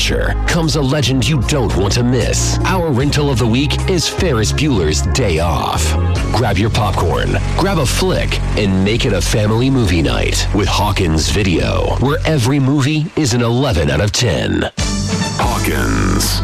adventure comes a legend you don't want to miss. Our rental of the week is Ferris Bueller's Day Off. Grab your popcorn, grab a flick, and make it a family movie night with Hawkins Video, where every movie is an 11 out of 10. Hawkins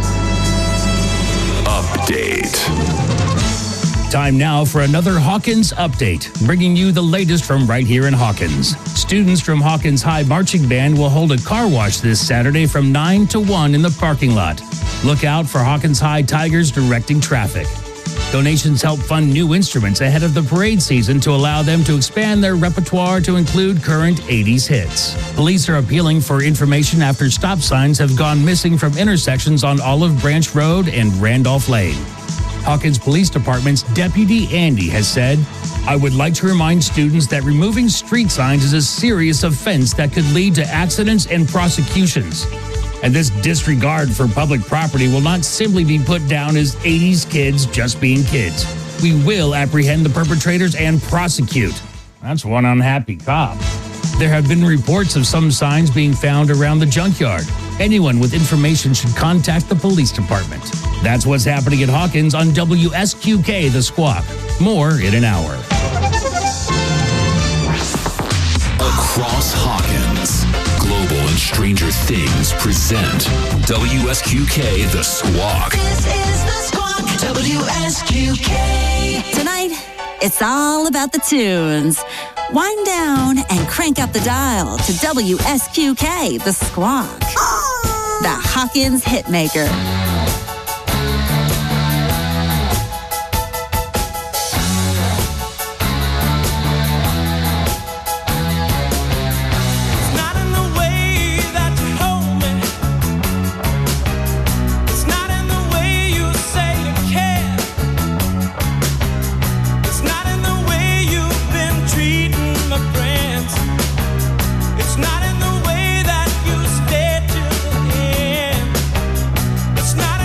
Update. Time now for another Hawkins Update, bringing you the latest from right here in Hawkins. Students from Hawkins High Marching Band will hold a car wash this Saturday from 9 to 1 in the parking lot. Look out for Hawkins High Tigers directing traffic. Donations help fund new instruments ahead of the parade season to allow them to expand their repertoire to include current 80s hits. Police are appealing for information after stop signs have gone missing from intersections on Olive Branch Road and Randolph Lane. Hawkins Police Department's Deputy Andy has said, "I would like to remind students that removing street signs is a serious offense that could lead to accidents and prosecutions. And this disregard for public property will not simply be put down as 80s kids just being kids. We will apprehend the perpetrators and prosecute." That's one unhappy cop. There have been reports of some signs being found around the junkyard. Anyone with information should contact the police department. That's what's happening at Hawkins on WSQK The Squawk. More in an hour. Across Hawkins, Global and Stranger Things present WSQK The Squawk. This is The Squawk, WSQK. Tonight, it's all about the tunes. Wind down and crank up the dial to WSQK The Squawk, the Hawkins Hitmaker. It's not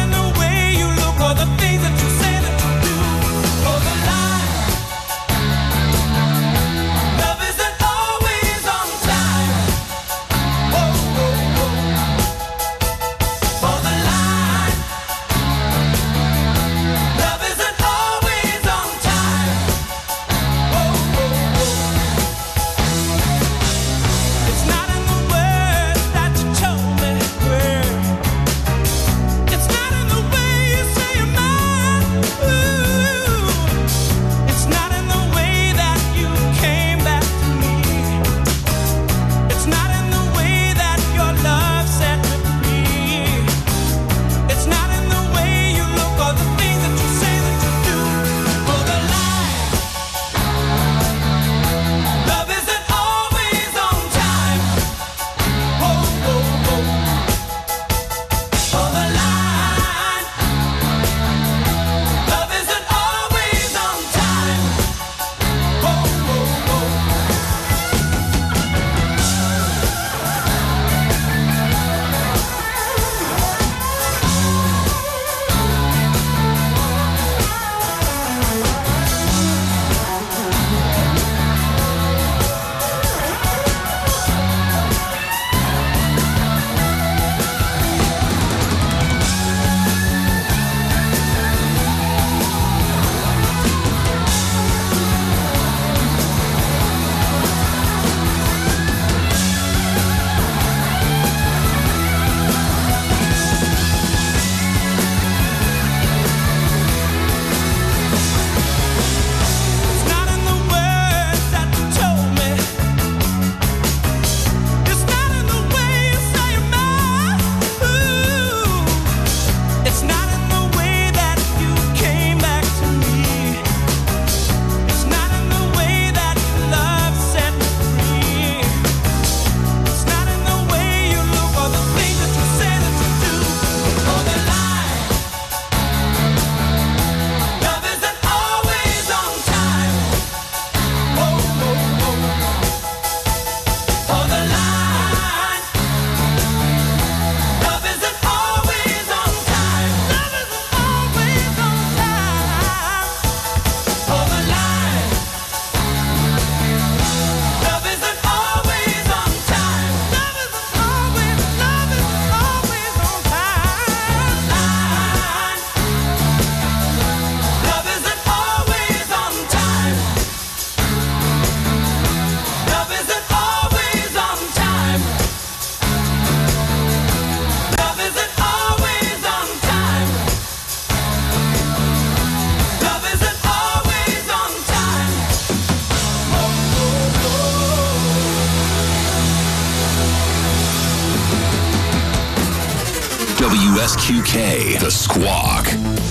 WSQK, The Squawk.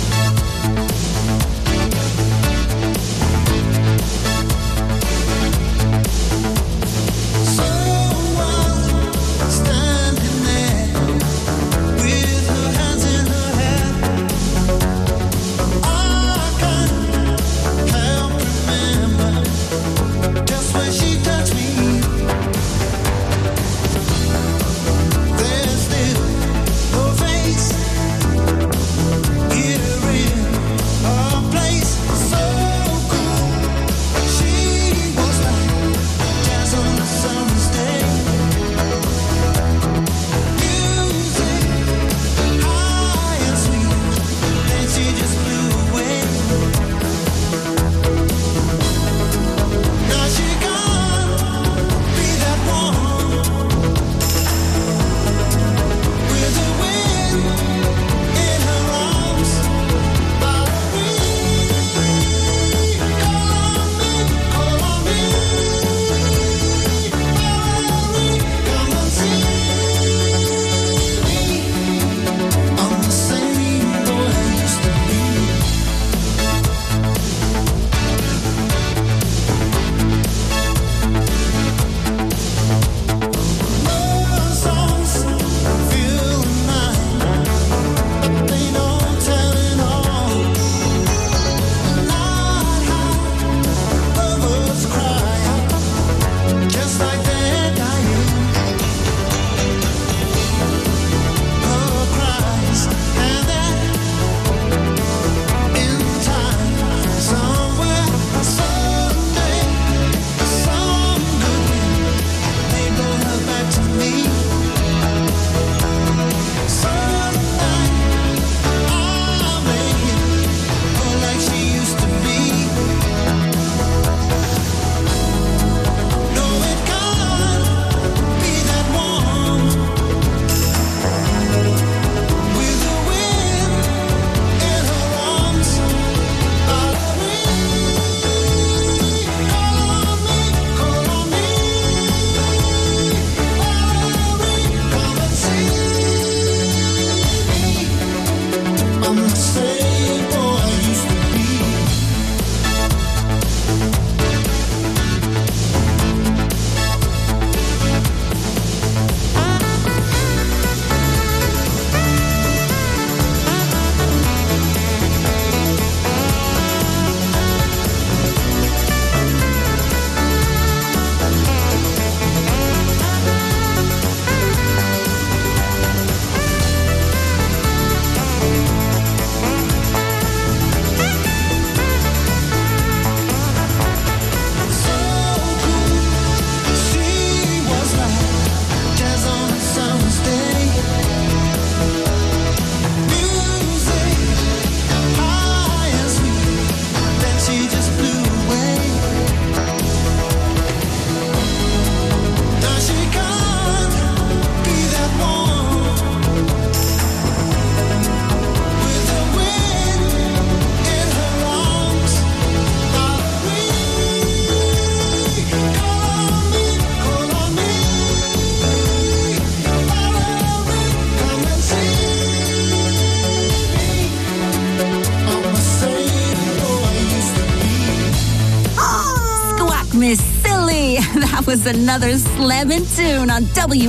That was another slamming tune on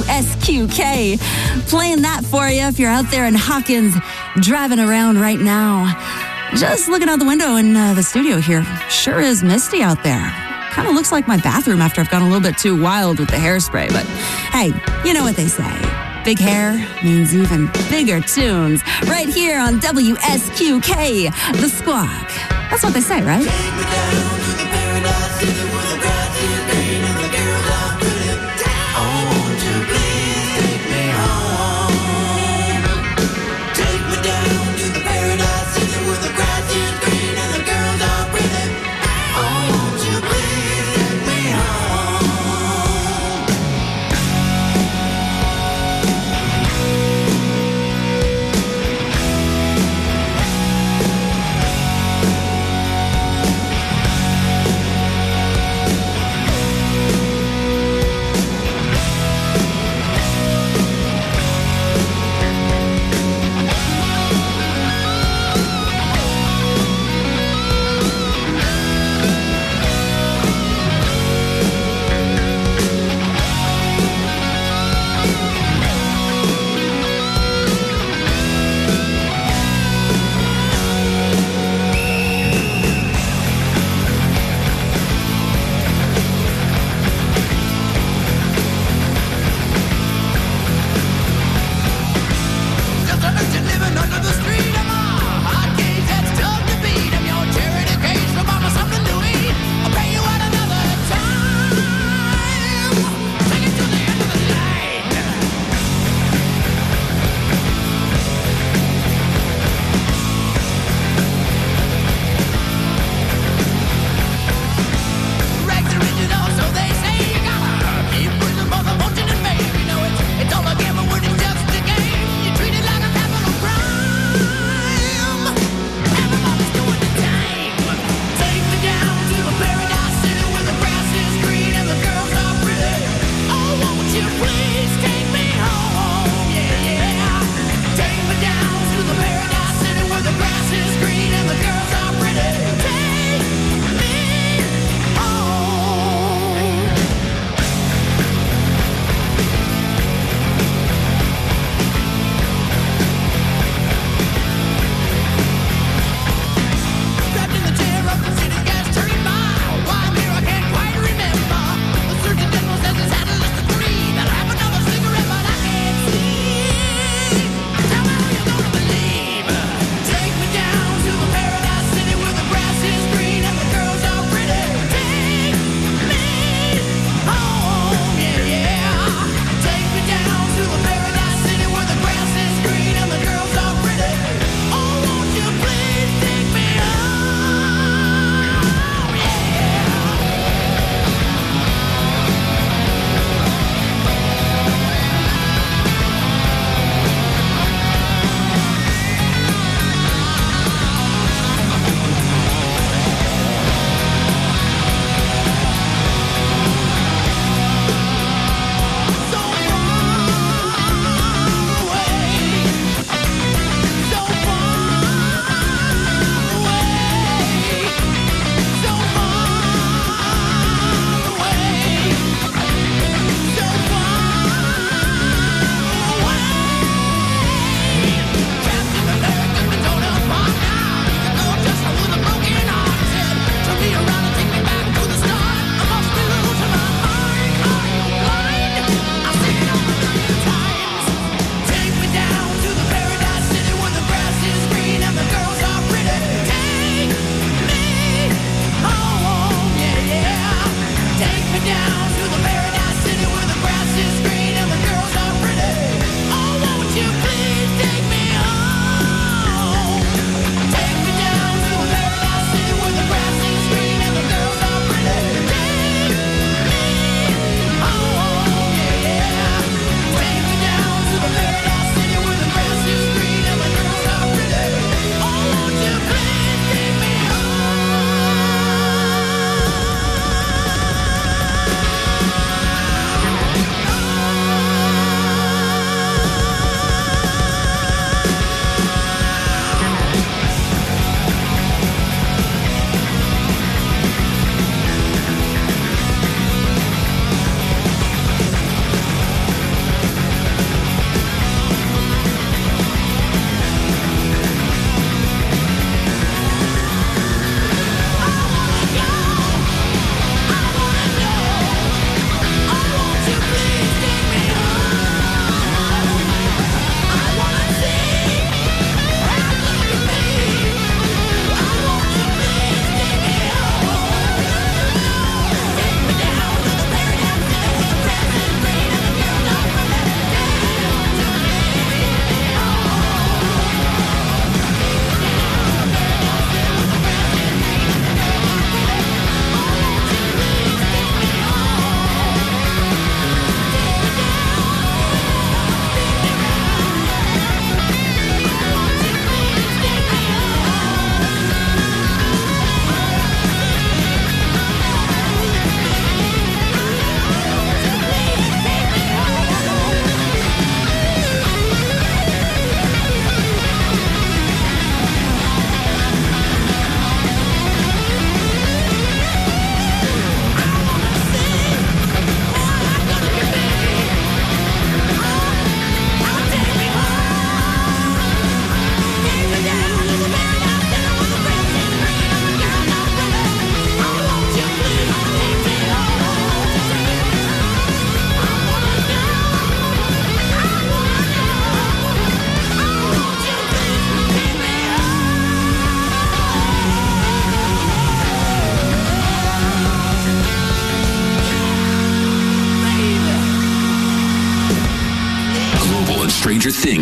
WSQK. Playing that for you if you're out there in Hawkins driving around right now. Just looking out the window in the studio here. Sure is misty out there. Kind of looks like my bathroom after I've gone a little bit too wild with the hairspray. But hey, you know what they say. Big hair means even bigger tunes. Right here on WSQK, The Squawk. That's what they say, right? Take me down to the paradise city where the grass is green and the girls are pretty. Oh, won't you please take me home? Take me down to the paradise city where the grass is green and the girls are pretty. Oh, won't you please take me home?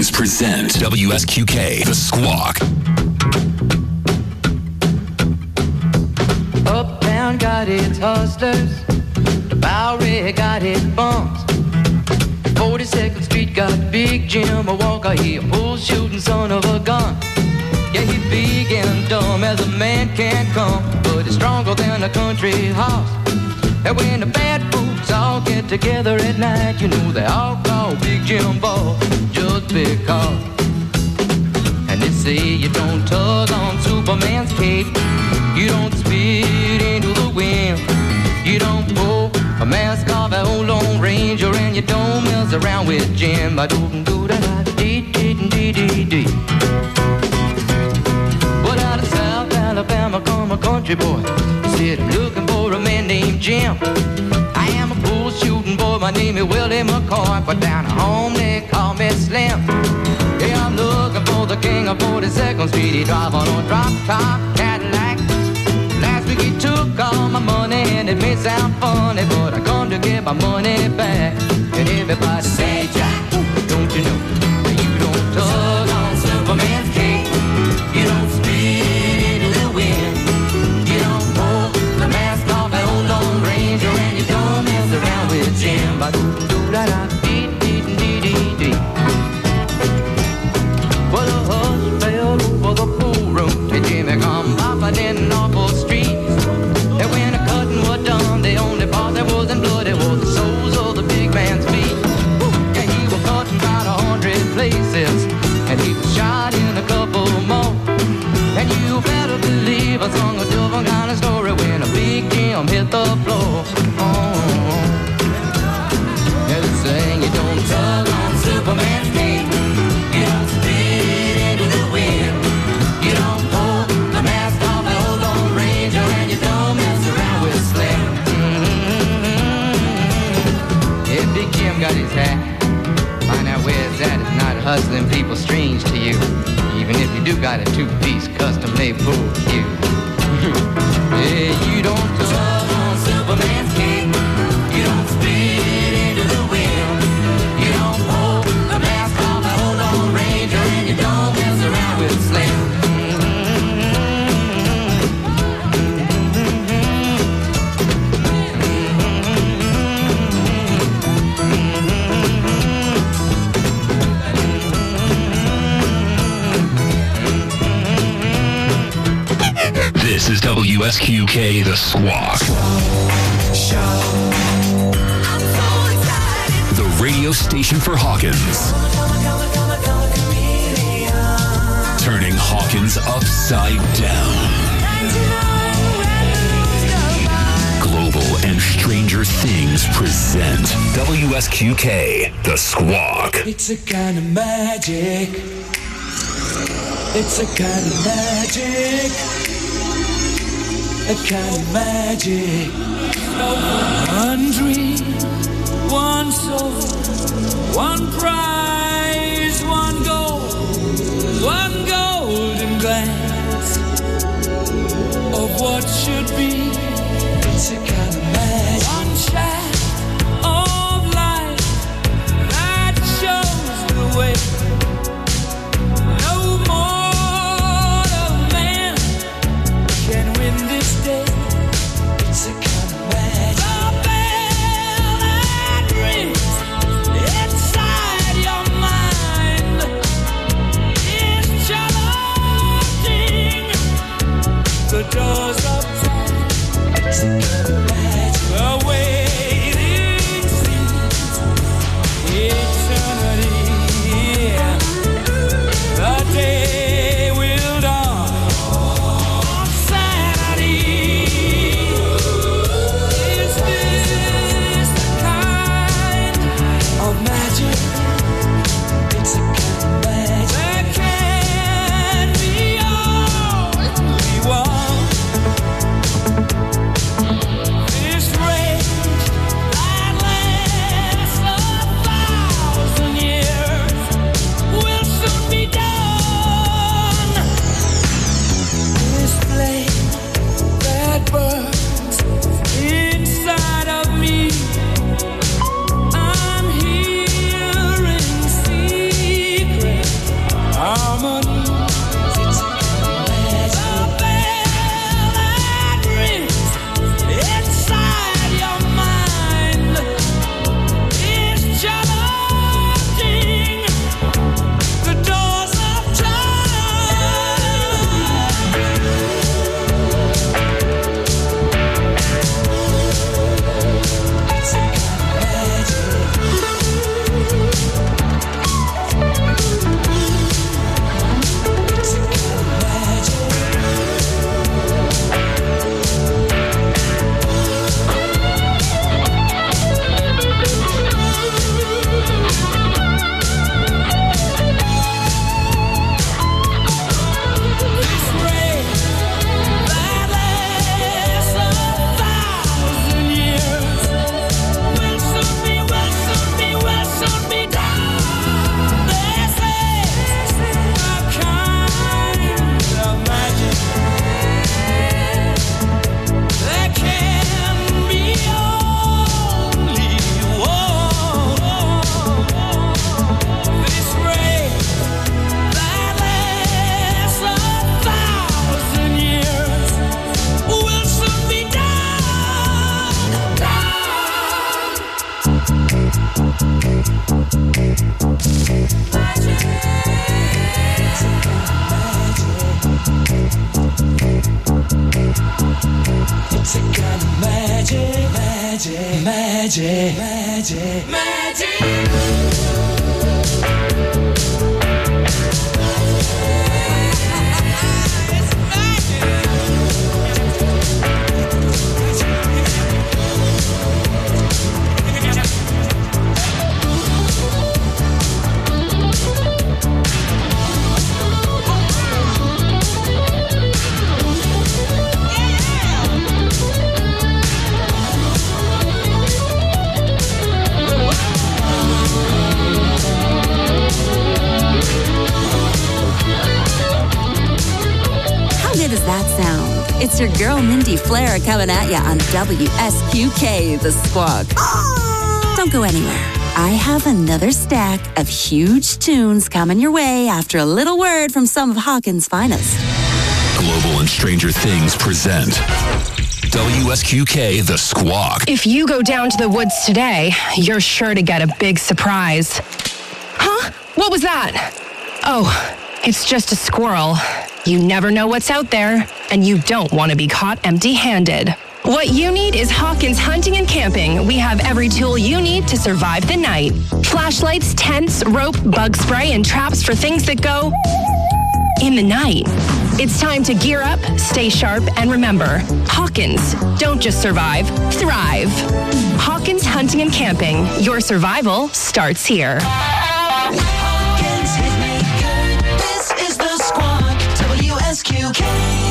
Hawkins present WSQK, The Squawk. Uptown got its hustlers, the Bowery got its bums. 42nd Street got Big Jim, a Walker, he a bull shooting son of a gun. Yeah, he big and dumb as a man can come, but he's stronger than a country horse. And when the bad folks all get together at night, you know they all call Big Jim Ball just because. And they say you don't tug on Superman's cape, you don't spit into the wind, you don't pull a mask off an old Lone Ranger, and you don't mess around with Jim. I don't do that. Dee. But out of South Alabama come a country boy. He said, I'm looking for a man named Jim. I am a bull shooting boy, my name is Willie McCoy, but down at home they call me Slim. Yeah, I'm looking for the king of 42nd Street. He drive on a drop-top Cadillac. Last week he took all my money, and it may sound funny, but I come to get my money back. And everybody say, Jack, don't you know that you don't tug on Superman's cape, you don't spit into the wind, you don't pull the mask off an old Lone Ranger, and you don't mess around with Jim. Ba-do-do-da-da-dee-dee-dee-dee. Well, the hush fell over the pool room, and Jimmy come popping in off the streets. And when the cutting was done, the only part that wasn't bloody was the soles of the big man's feet. Yeah, he was cut in about 100 places, and he was shot in a couple more. And you better believe I sung a different kind of story when a Big Jim hit the floor. Yeah, they saying you don't tug on Superman's cape, you don't spit into the wind, you don't pull the mask off an old Lone Ranger, and you don't mess around with Slim. Yeah, Big Jim got his hat. Find out where it's at. It's not hustling people strange to you, even if you do got a two-piece custom-made pool cue. Yeah, you don't tug on Superman's cape, you don't spit into the wind, you don't pull the mask off an old Lone Ranger, and you don't mess around with Slim. This is WSQK, The Squawk. The radio station for Hawkins. Turning Hawkins upside down. Global and Stranger Things present WSQK, The Squawk. It's a kind of magic. It's a kind of magic. A kind of magic. One dream, one soul, one prize, one goal, one golden glance of what should be. It's a kind of magic. One shot of light that shows the way. No mortal man can win this day. It's a kind of magic. The bell that rings inside your mind magic, magic, magic, magic. That sound. It's your girl Mindy Flair coming at you on WSQK, The Squawk. Don't go anywhere. I have another stack of huge tunes coming your way after a little word from some of Hawkins' finest. Global and Stranger Things present WSQK The Squawk. If you go down to the woods today, you're sure to get a big surprise. Huh? What was that? Oh, it's just a squirrel. You never know what's out there, and you don't want to be caught empty-handed. What you need is Hawkins Hunting and Camping. We have every tool you need to survive the night. Flashlights, tents, rope, bug spray, and traps for things that go in the night. It's time to gear up, stay sharp, and remember, Hawkins, don't just survive, thrive. Hawkins Hunting and Camping. Your survival starts here. Hawkins hit me good. This is the Squawk. WSQK.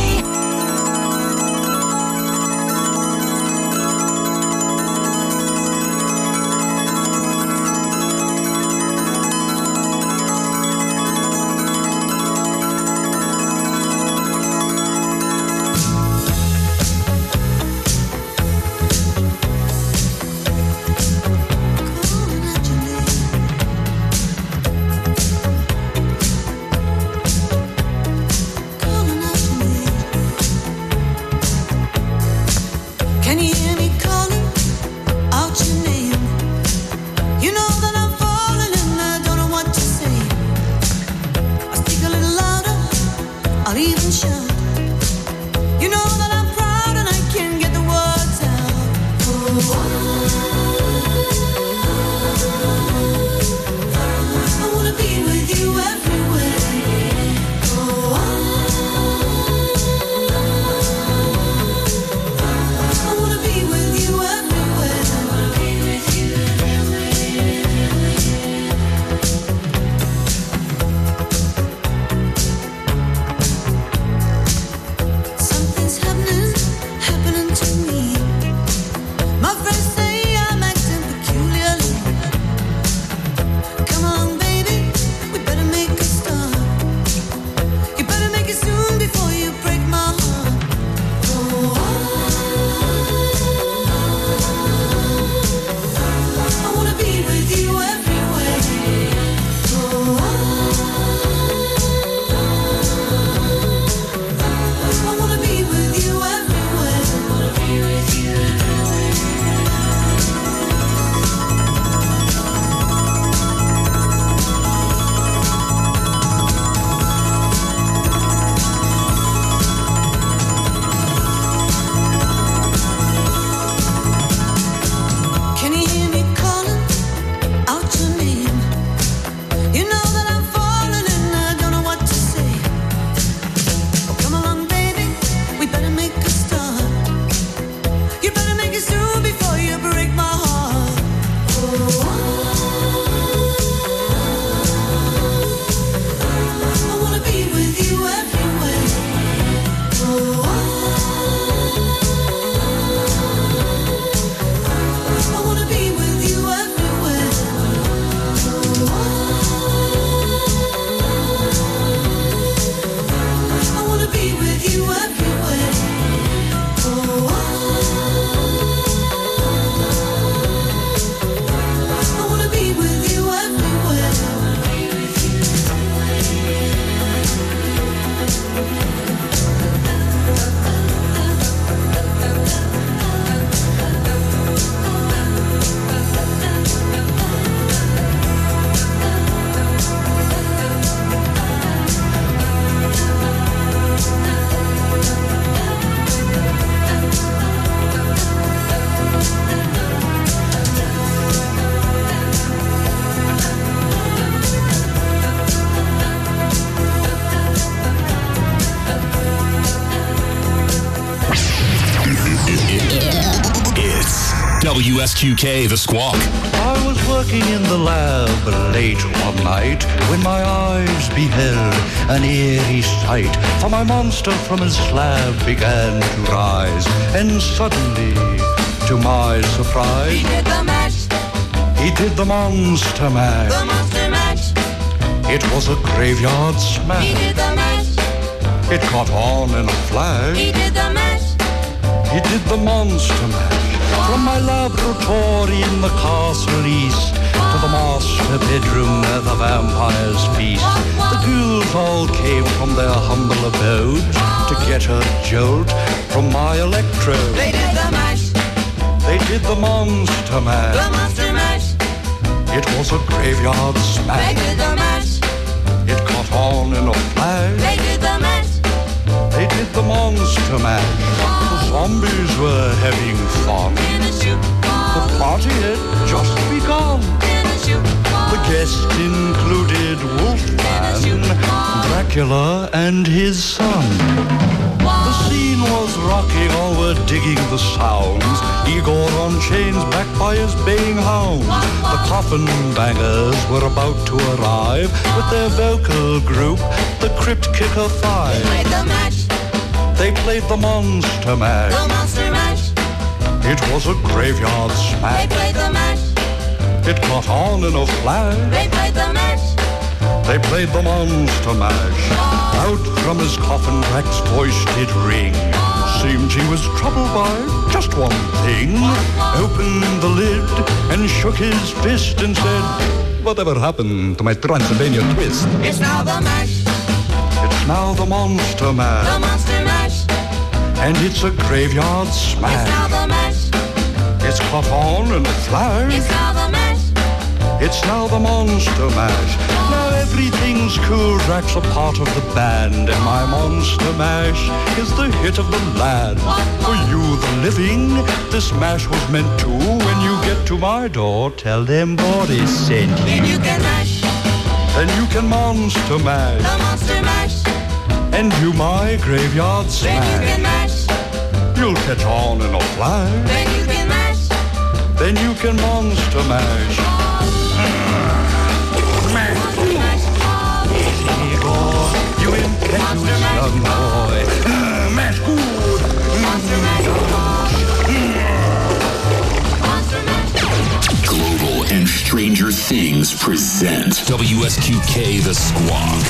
WSQK, The Squawk. I was working in the lab late one night when my eyes beheld an eerie sight. For my monster from his slab began to rise, and suddenly, to my surprise, He did the mash, he did the monster mash. the monster mash. It was a graveyard He smash. did the mash, It caught on in a flash. he did the mash. He did the monster mash. From my laboratory in the castle east to the master bedroom where the vampires feast. The ghouls all came from their humble abode to get a jolt from my electrode. They did the mash, They did the monster the mash. monster mash. It was a graveyard They smash. did the mash, It caught on in a flash. they did the mash. They did the monster mash. The zombies were having fun. In a shoot, The party had just begun. in a shoot, The guests included Wolfman, Dracula, and his son. The scene was rocking, all were digging the sounds. Igor on chains, backed by his baying hounds. The coffin bangers were about to arrive with their vocal group, the Crypt Kicker Five. played the mash, They played the monster mash. the monster mash. It was a graveyard They smash. played the mash, It caught on in a flash. they played the mash. They played the monster mash. Out from his coffin, Drac's voice did ring. Seemed he was troubled by just one thing. Opened the lid and shook his fist and said, "Whatever happened to my Transylvania twist?" It's now the mash, It's now the monster mash. the monster mash. And it's a graveyard It's now smash. the mash, It's caught on in a flash. it's now the mash. It's now the monster mash. Now everything's cool. Drac's a part of the band, and my monster mash is the hit of the land. For you, the living, this mash was meant to. When you get to my door, tell them Boris sent you. Then you can mash, Then you can monster mash the monster mash. and do my graveyard Then you can smash. mash, You'll catch on in a flash. then you can mash. Then you can monster mash. Igor, you impetuous young boy. Mash good. Monster mash, monster mash. Global and Stranger Things present WSQK, The Squawk.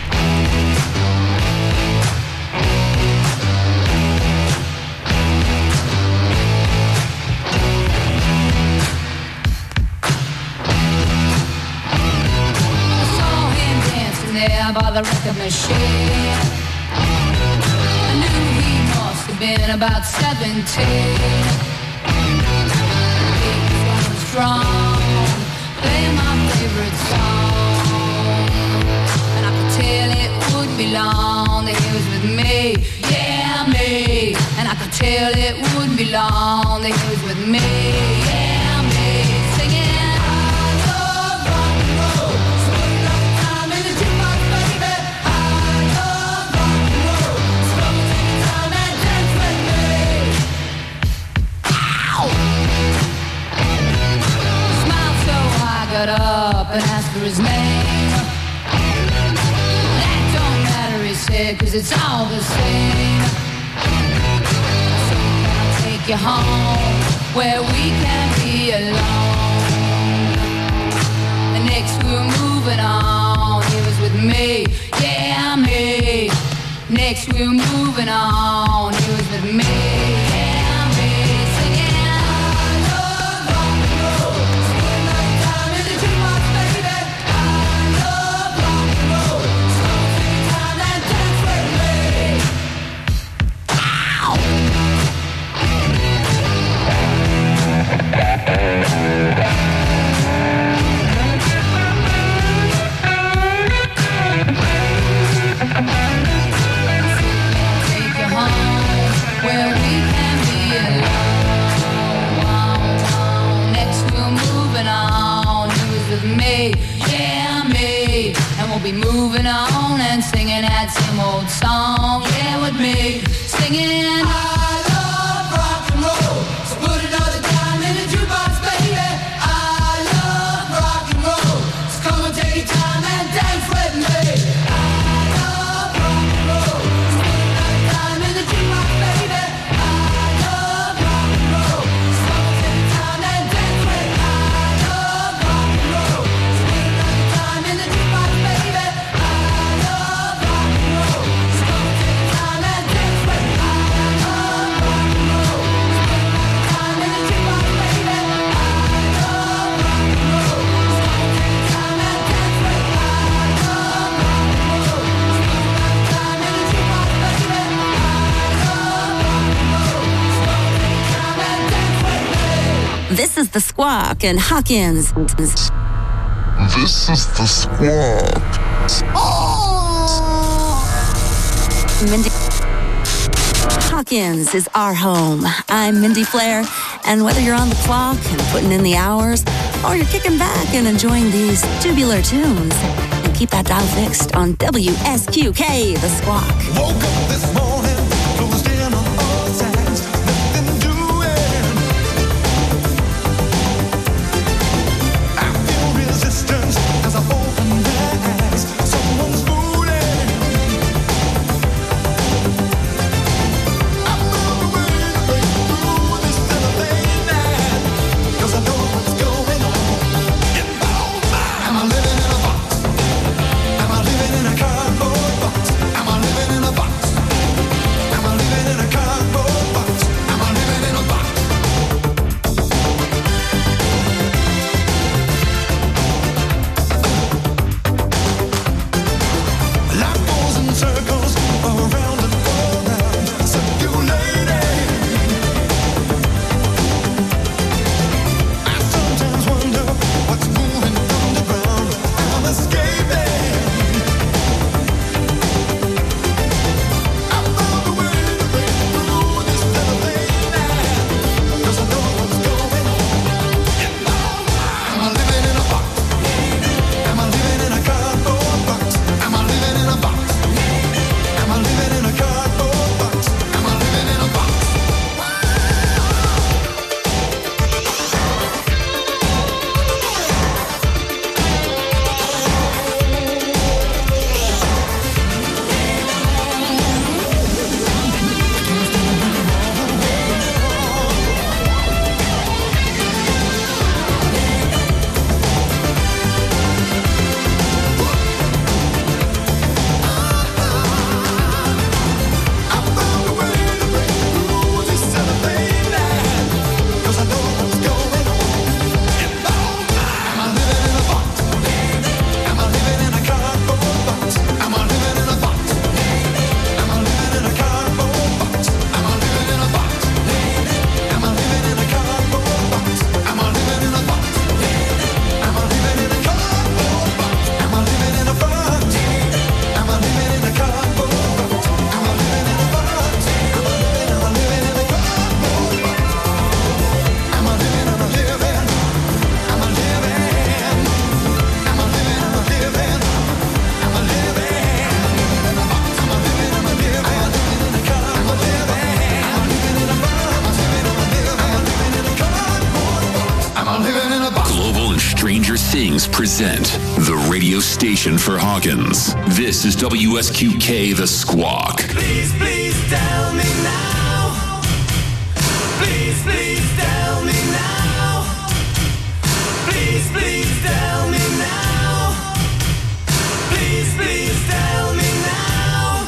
Saw him dancing there by the record machine. I knew he must have been about 17. He was strong, playing my favorite song. And I could tell it would be long that he was with me, yeah, me. And I could tell it would be long that he was with me, yeah, me. Singing, I love rock and roll. So put another time in the jukebox, baby. I love rock and roll. So come and take your time and dance with me. Ow! Smiled so I got up and asked for his name. That don't matter, he said, 'cause it's all the same. So can I take you home where we can be alone? And next we were moving on. He was with me, yeah, me. Next we were moving on. He was with me, yeah, me. Singing, I love rock and roll. So put another time in the jukebox, baby. I love rock and roll. So come take your time and dance with me. Ow! Take you home where we can be alone. Next we're moving on. He was with me, yeah, me. And we'll be moving on and singing that same old song, yeah, with me. Singing, I love rock and roll. So put another time in the jukebox. the Squawk and Hawkins. This is the Squawk. Mindy Hawkins is our home. I'm Mindy Flair, and whether you're on the clock and putting in the hours, or you're kicking back and enjoying these tubular tunes, and keep that dial fixed on WSQK, the Squawk. Woke up this morning, closed in on all sides, nothing doing. I feel resistance as I open my eyes. Someone's fooling. I found a way to break through this cellophane night, 'cause I know what's going on. Am I living in a box? Am I living in a cardboard box? Am I living in a box? Am I living in a cardboard box? Am I living in a box? Life goes in circles, around and around, circulating. I sometimes wonder what's moving underground. I'm escaping. I found a way to break through this cellophane night, 'cause I know what's going on. Am I living in a box? Am I living in a cardboard box? Am I living in a box? Am I living in a cardboard box? Am I living in a box? I found a way to break through this cellophane night, 'cause I know what's going on. Am I living in a box? Am I living in a cardboard box? Am I living in a box? Am I living in a cardboard box? Am I living in a box? Am I living in a cardboard box? Am I living in a box? Am I living in a cardboard box? Am I living in a box? Am I living in a cardboard box? Am I living in a box? Am I living in a cardboard box? Am I living in a living? Am I living? Am I living in a living? Am I living? In a box? Am I living in a living? Am I living in a cardboard? Am I living in a box? Am I living in a living? Am I living in a cardboard box? Am I living in a box? Global and Stranger Things present the radio station for Hawkins. This is WSQK The Squawk. Please, please tell me now. Please, please tell me now. Please, please tell me now. Please, please tell me now.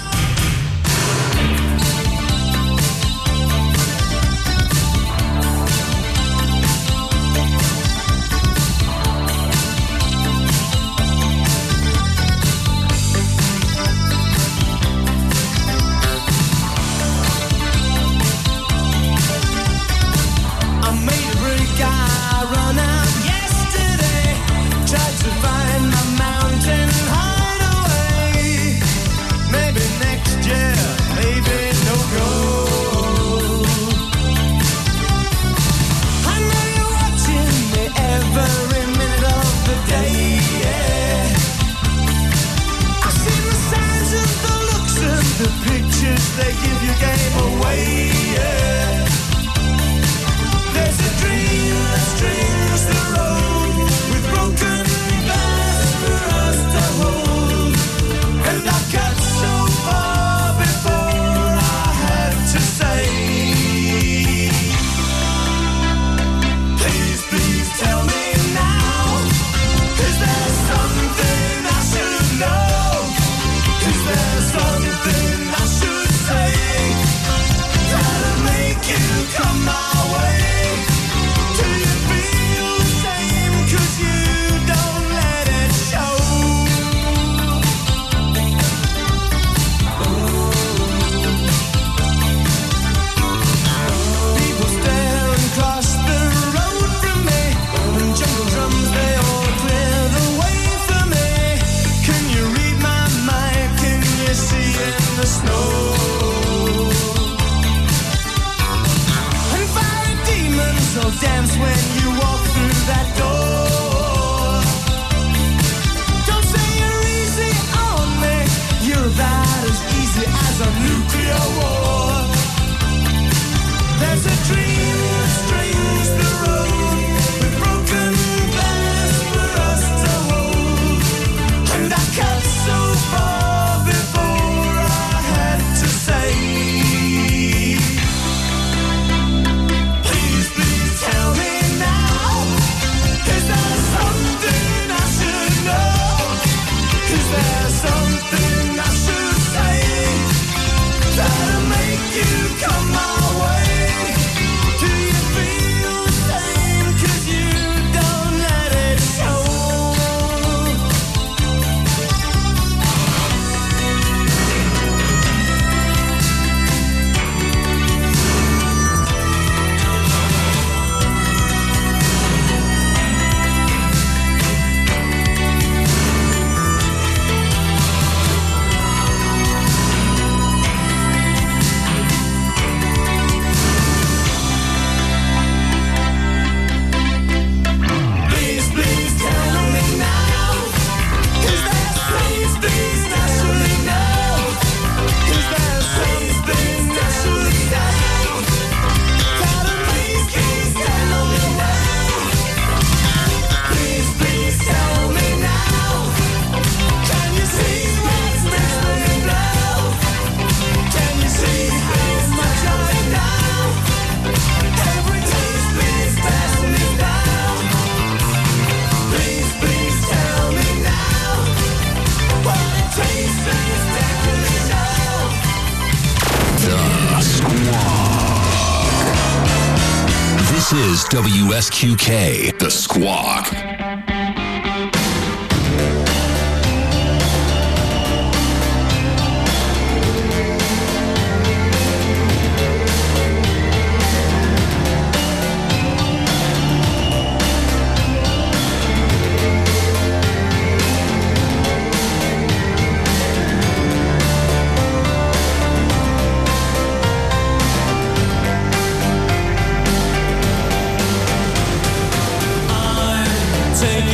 I made a break, I run out yesterday. Tried to find my mountain hideaway. Maybe next year, maybe no go. I know you're watching me every minute of the day. Yeah. I see the signs and the looks and the pictures they give you gave away. Yeah. There's a dream that strings the road with broken glass for us to hold. And I got so far before I had to say, please, please tell me now. Is there something I should know? Is there something I should say that'll make the snow. And fiery demons will dance when you walk through that door. Don't say you're easy on me, you're about as easy as a nuclear war. There's a dream that strings the road with broken glass for us to hold. And I cut so far before I had to say, please, please tell me now, is there something I should know? Is there something I should say that'll make you come my way? Do you feel the same? 'Cause you don't let it show. Please, please tell me now, is there something I should know? Is there something I should say that'll make you tell me now? Please, please tell me now, can you see what's missing now? Can you see how much I know? Every taste, please pass me down. Please, please tell me now what it tastes is definitely now. The Squawk. This is WSQK, The Squawk. Take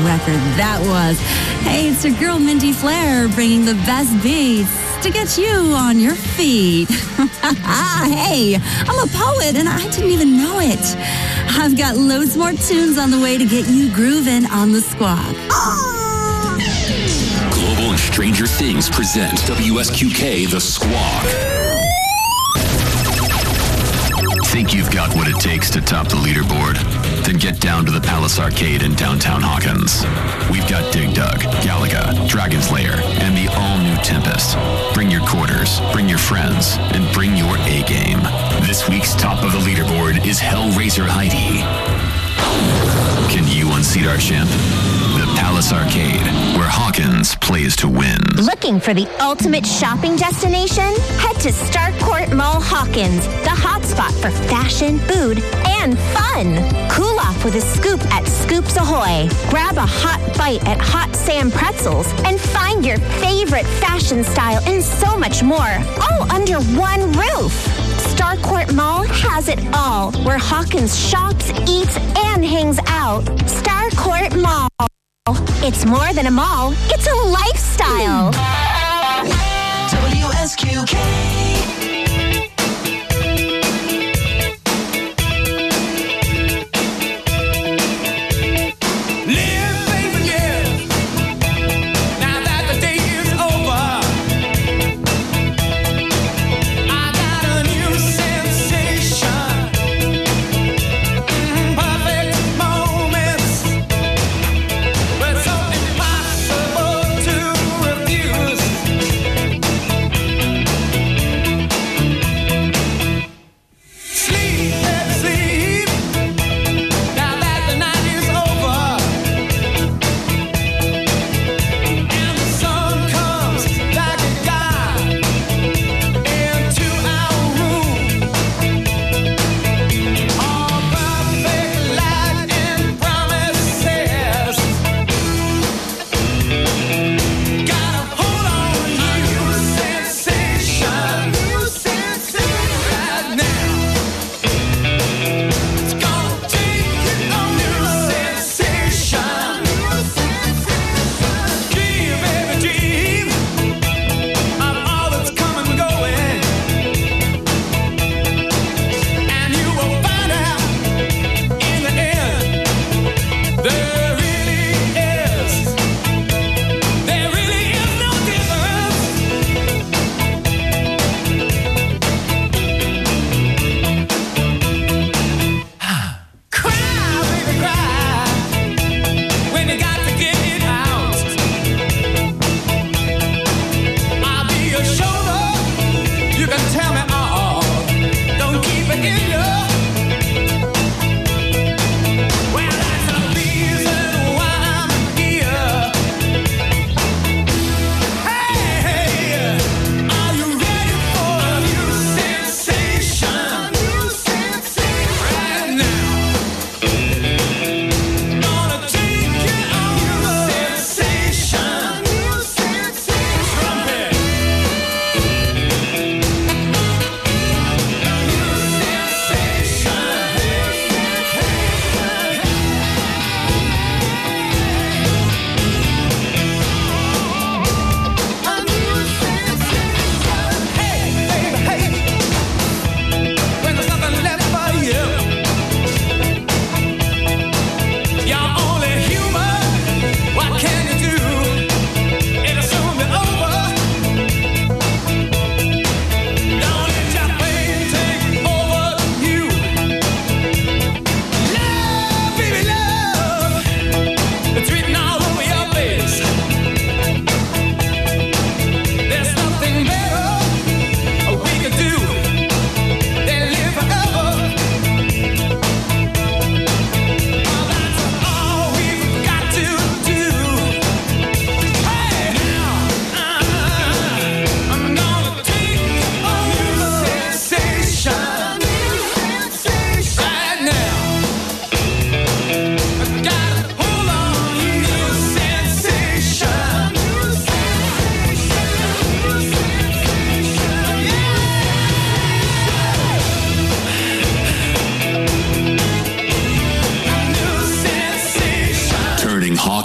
record that was. Hey, it's your girl Mindy Flair bringing the best beats to get you on your feet. Hey, I'm a poet and I didn't even know it. I've got loads more tunes on the way to get you grooving on the squawk. Global and Stranger Things present WSQK The Squawk. Think you've got what it takes to top the leaderboard? Then get down to the Palace Arcade in downtown Hawkins. We've got Dig Dug, Galaga, Dragon's Lair, and the all-new Tempest. Bring your quarters, bring your friends, and bring your A-game. This week's top of the leaderboard is Hellraiser Heidi. Can you unseat our champ? The Palace Arcade, where Hawkins plays to win. Looking for the ultimate shopping destination? Head to Starcourt Mall Hawkins, the hotspot for fashion, food, and fun. Cool off with a scoop at Scoops Ahoy. Grab a hot bite at Hot Sam Pretzels and find your favorite fashion style and so much more, all under one roof. Starcourt Mall has it all, where Hawkins shops, eats, and hangs out. Starcourt Mall. It's more than a mall, it's a lifestyle. WSQK.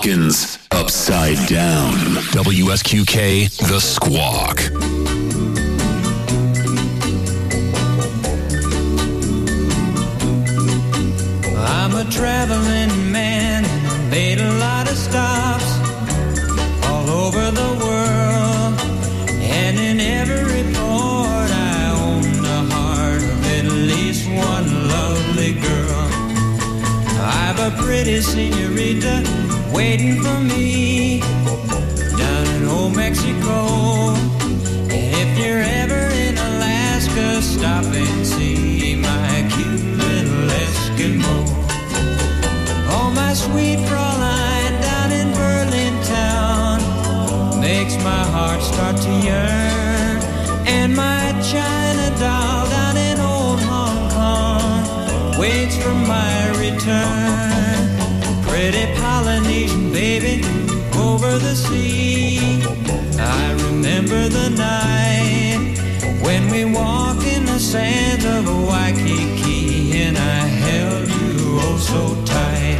Hawkins Upside Down. WSQK, The Squawk. I'm a traveling man, made a lot of stops all over the world, and in every port I own the heart of at least one lovely girl. I've a pretty senorita waiting for me down in old Mexico, and if you're ever in Alaska, stop and see my cute little Eskimo. Oh, my sweet Fraulein down in Berlin town makes my heart start to yearn. And my China doll down in old Hong Kong waits for my return. Pretty Polynesian baby over the sea, I remember the night when we walked in the sands of Waikiki, and I held you oh so tight.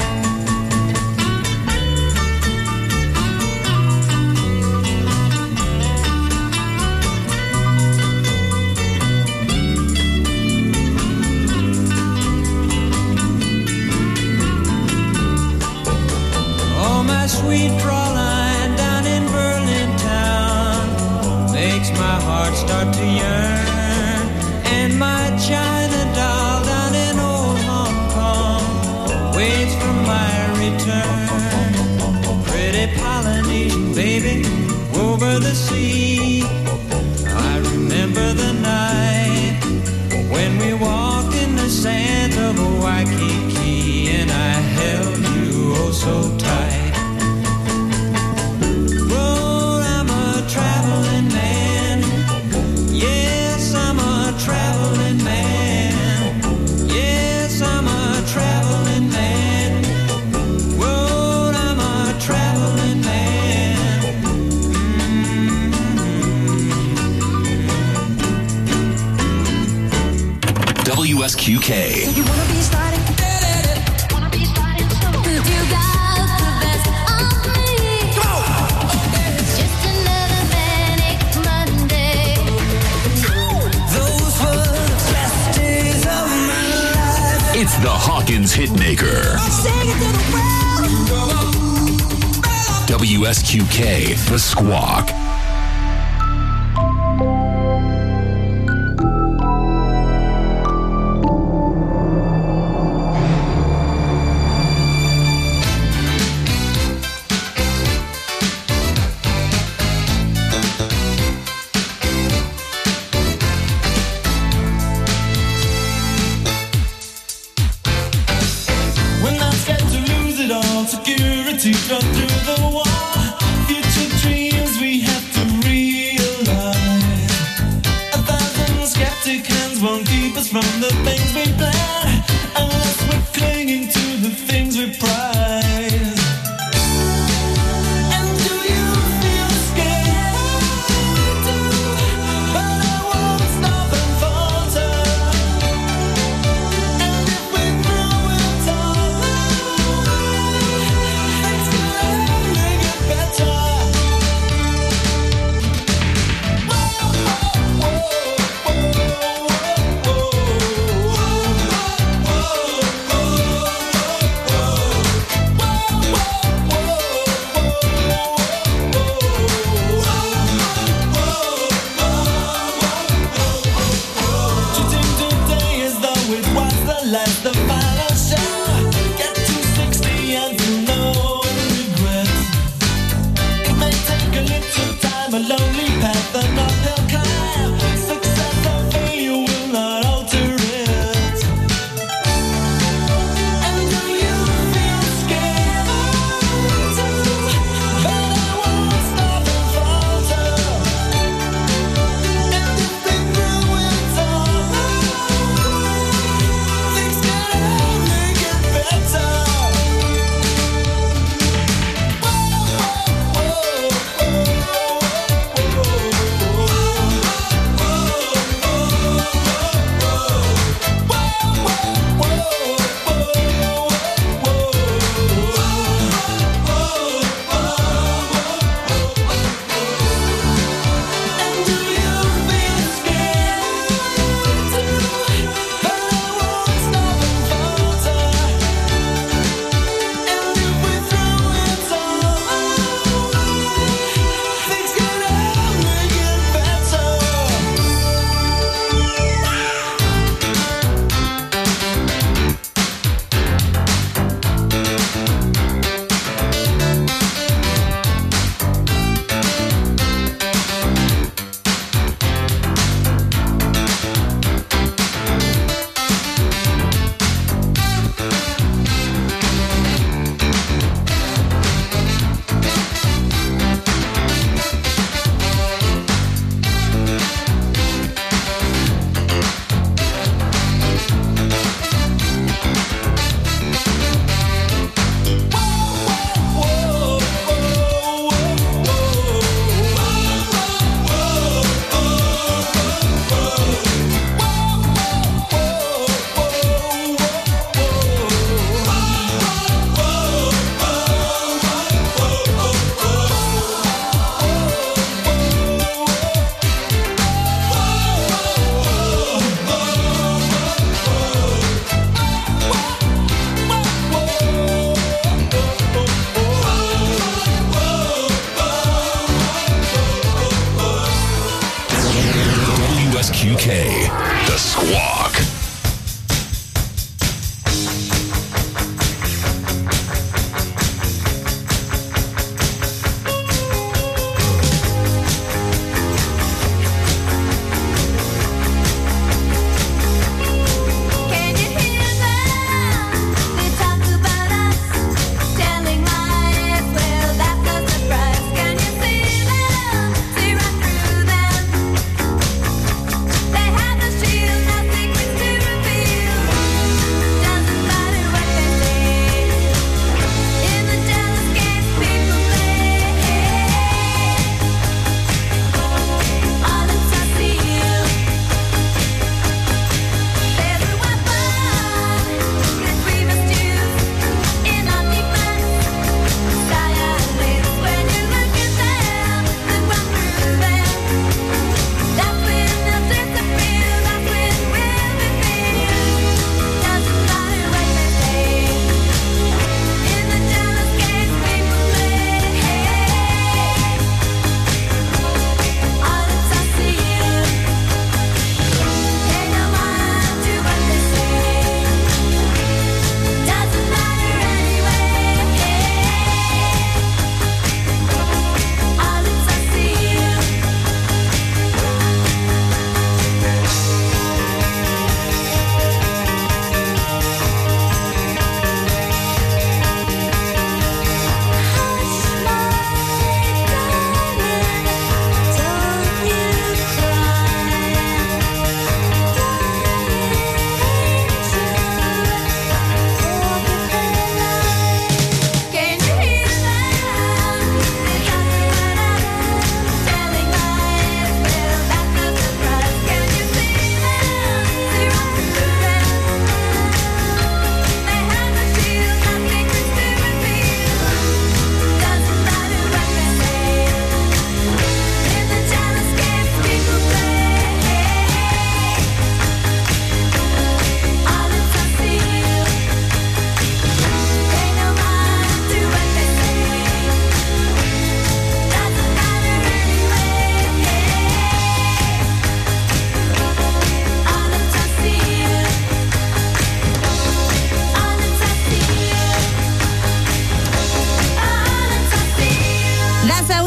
Oh, my sweet Fraulein down in Berlin town makes my heart start to yearn. And my China doll down in old Hong Kong waits for my return. Pretty Polynesian baby over the sea, I remember the night when we walked in the sands of Waikiki, and I held you oh so tight. Well, I'm a traveling man. Yes, I'm a traveling man. Yes, I'm a traveling man. Well, I'm a traveling man. WSQK. You wanna be starting? Wanna be starting soon? 'Cause you got the best of me. Come on! It's just another manic Monday. Those were the best days of my life. It's the Hawkins Hitmaker. Sing it to the world. WSQK, The Squawk. When I'm scared to lose it all, security cut through the wall. Future dreams we have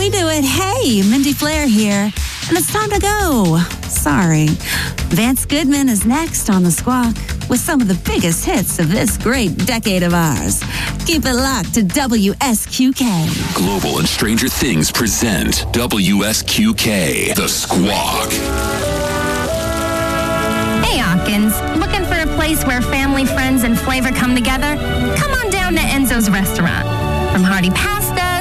we do it. Hey, Mindy Flair here, and it's time to go. Sorry. Vance Goodman is next on The Squawk with some of the biggest hits of this great decade of ours. Keep it locked to WSQK. Global and Stranger Things present WSQK, The Squawk. Hey, Hawkins. Looking for a place where family, friends, and flavor come together? Come on down to Enzo's Restaurant. From hearty pasta